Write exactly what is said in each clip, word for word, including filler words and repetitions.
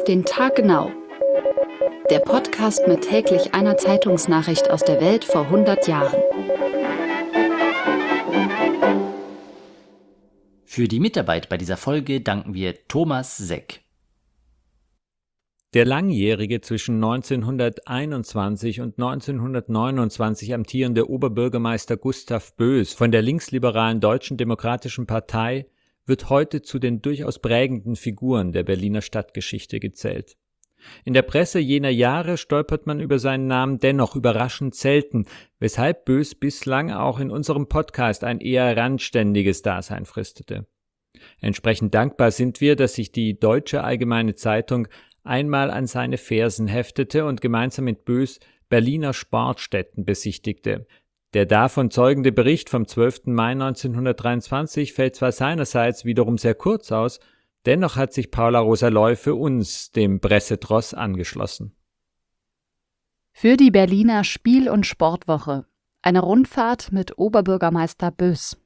den Tag genau. Der Podcast mit täglich einer Zeitungsnachricht aus der Welt vor hundert Jahren. Für die Mitarbeit bei dieser Folge danken wir Thomas Seck. Der langjährige zwischen neunzehnhunderteinundzwanzig und neunzehnhundertneunundzwanzig amtierende Oberbürgermeister Gustav Boes von der linksliberalen Deutschen Demokratischen Partei wird heute zu den durchaus prägenden Figuren der Berliner Stadtgeschichte gezählt. In der Presse jener Jahre stolpert man über seinen Namen dennoch überraschend selten, weshalb Boes bislang auch in unserem Podcast ein eher randständiges Dasein fristete. Entsprechend dankbar sind wir, dass sich die Deutsche Allgemeine Zeitung einmal an seine Fersen heftete und gemeinsam mit Boes Berliner Sportstätten besichtigte. Der davon zeugende Bericht vom zwölften Mai neunzehnhundertdreiundzwanzig fällt zwar seinerseits wiederum sehr kurz aus, dennoch hat sich Paula Rosa Loy für uns dem Pressetross angeschlossen. Für die Berliner Spiel- und Sportwoche. Eine Rundfahrt mit Oberbürgermeister Boes.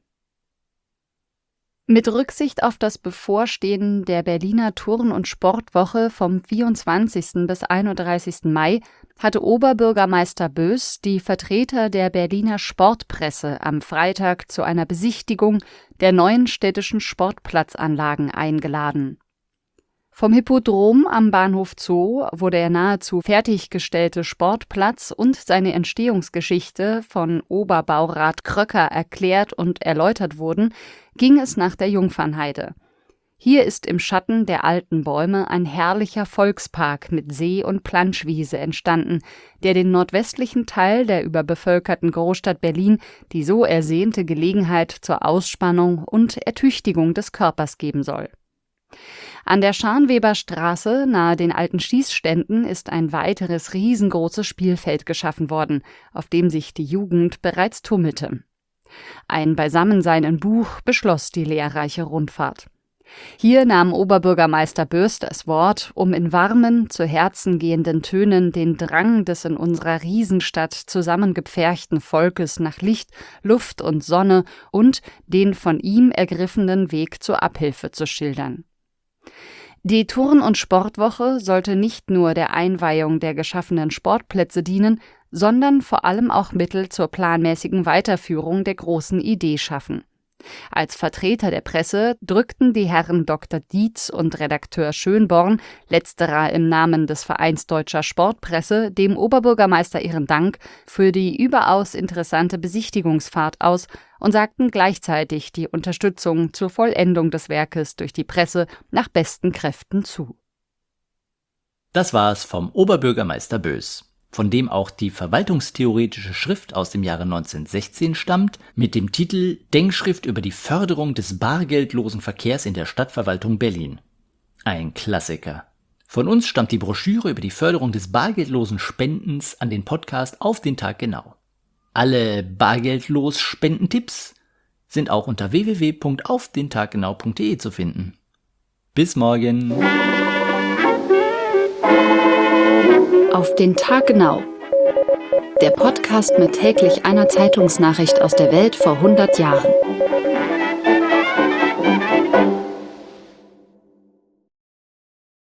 Mit Rücksicht auf das Bevorstehen der Berliner Turn- und Sportwoche vom vierundzwanzigsten bis einunddreißigsten Mai hatte Oberbürgermeister Boes die Vertreter der Berliner Sportpresse am Freitag zu einer Besichtigung der neuen städtischen Sportplatzanlagen eingeladen. Vom Hippodrom am Bahnhof Zoo, wo der nahezu fertiggestellte Sportplatz und seine Entstehungsgeschichte von Oberbaurat Kröcker erklärt und erläutert wurden, ging es nach der Jungfernheide. Hier ist im Schatten der alten Bäume ein herrlicher Volkspark mit See- und Planschwiese entstanden, der den nordwestlichen Teil der überbevölkerten Großstadt Berlin die so ersehnte Gelegenheit zur Ausspannung und Ertüchtigung des Körpers geben soll. An der Scharnweberstraße nahe den alten Schießständen ist ein weiteres riesengroßes Spielfeld geschaffen worden, auf dem sich die Jugend bereits tummelte. Ein Beisammensein in Buch beschloss die lehrreiche Rundfahrt. Hier nahm Oberbürgermeister Boes das Wort, um in warmen, zu Herzen gehenden Tönen den Drang des in unserer Riesenstadt zusammengepferchten Volkes nach Licht, Luft und Sonne und den von ihm ergriffenen Weg zur Abhilfe zu schildern. Die Turn- und Sportwoche sollte nicht nur der Einweihung der geschaffenen Sportplätze dienen, sondern vor allem auch Mittel zur planmäßigen Weiterführung der großen Idee schaffen. Als Vertreter der Presse drückten die Herren Doktor Dietz und Redakteur Schönborn, letzterer im Namen des Vereins Deutscher Sportpresse, dem Oberbürgermeister ihren Dank für die überaus interessante Besichtigungsfahrt aus und sagten gleichzeitig die Unterstützung zur Vollendung des Werkes durch die Presse nach besten Kräften zu. Das war's vom Oberbürgermeister Boes, von dem auch die verwaltungstheoretische Schrift aus dem Jahre neunzehnhundertsechzehn stammt, mit dem Titel Denkschrift über die Förderung des bargeldlosen Verkehrs in der Stadtverwaltung Berlin. Ein Klassiker. Von uns stammt die Broschüre über die Förderung des bargeldlosen Spendens an den Podcast Auf den Tag genau. Alle bargeldlos Spendentipps sind auch unter w w w punkt auf den tag genau punkt d e zu finden. Bis morgen! Auf den Tag genau. Der Podcast mit täglich einer Zeitungsnachricht aus der Welt vor hundert Jahren.